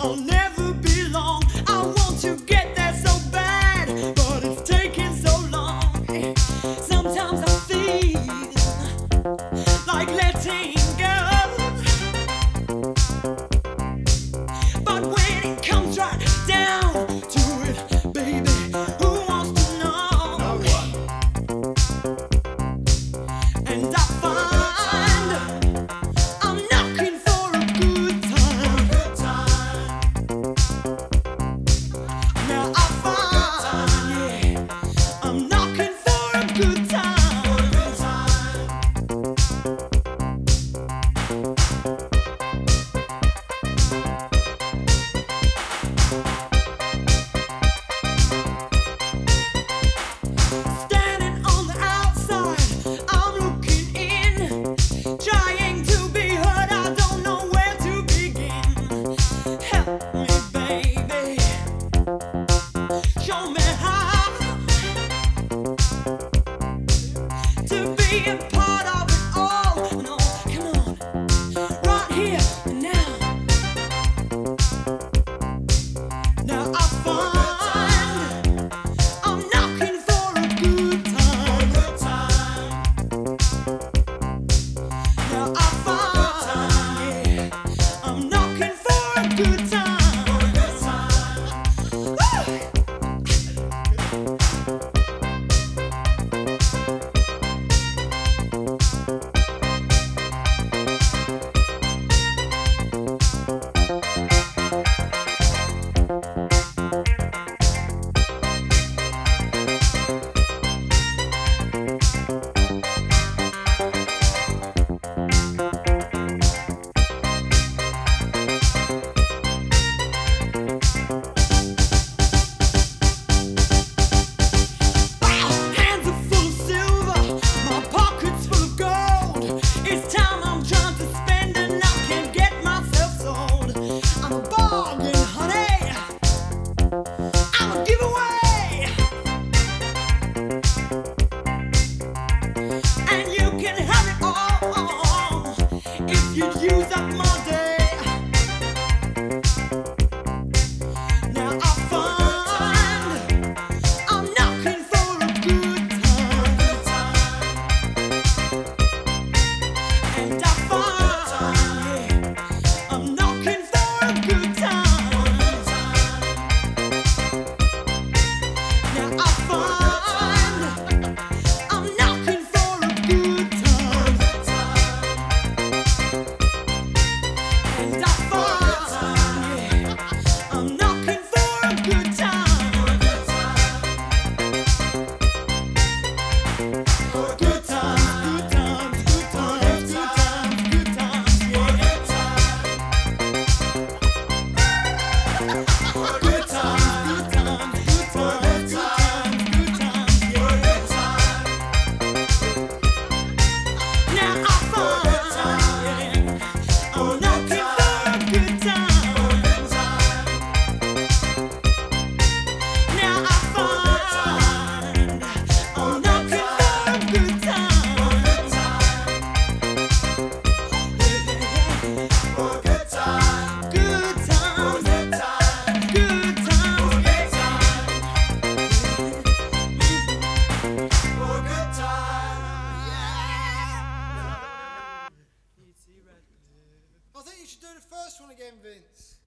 I'll never be long. I want to get there so bad, but it's taking so long. Sometimes I feel like letting go, but when it comes right down to it, baby, who wants to know? No one. And I find I'm knocking for a good time. Now I find, yeah, I'm knocking for a good time. Standing on the outside, I'm looking in, trying to be heard. I don't know where to begin. Help me, baby. Show me how to be a part of it all. No, come on, right here and now. Now I find I'm knocking for a good time. Now I find, yeah, I'm knocking for a good time. Woo! Hands are full of silver, my pockets full of gold. It's time I'm trying to spend and I can't get myself sold. I'm a bargain, honey. I'm a giveaway, and you can have it all if you use up my day. Now I find I'm knocking for a good time, and I find, yeah, I'm knocking for a good time. Now I find I'm knocking for a good time, and I find, yeah, I'm knocking for a good time. Good times, good times, good times, good times, good times, yeah. Good times, good times, good times, good times, good times, yeah. Now I find, yeah, I'm knocking for a good time. Now I find I'm knocking for a good time. Good times, good times, good I think you should do the first one again, Vince.